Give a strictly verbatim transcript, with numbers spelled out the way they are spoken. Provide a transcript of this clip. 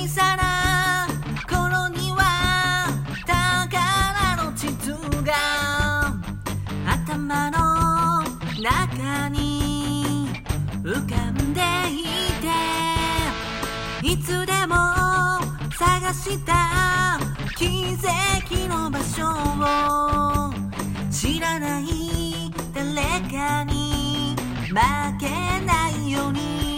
小さな頃には宝の地図が頭の中に浮かんでいて、いつでも探した奇跡の場所を知らない誰かに負けないように